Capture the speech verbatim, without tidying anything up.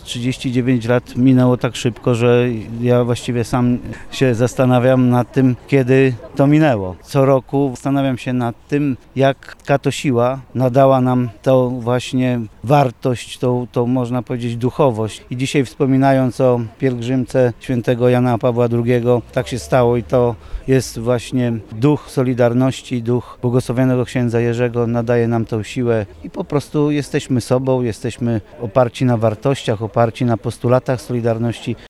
trzydzieści dziewięć lat minęło tak szybko, że ja właściwie sam się zastanawiam nad tym, kiedy to minęło. Co roku zastanawiam się nad tym, jak Kato Siła nadała nam tą właśnie wartość, tą, tą można powiedzieć duchowość. I dzisiaj wspominając o pielgrzymce świętego Jana Pawła drugiego, tak się stało i to jest właśnie duch Solidarności, duch błogosławionego księdza Jerzego nadaje nam tą siłę i po prostu jesteśmy sobą, jesteśmy oparci na wartościach, oparci na postulatach Solidarności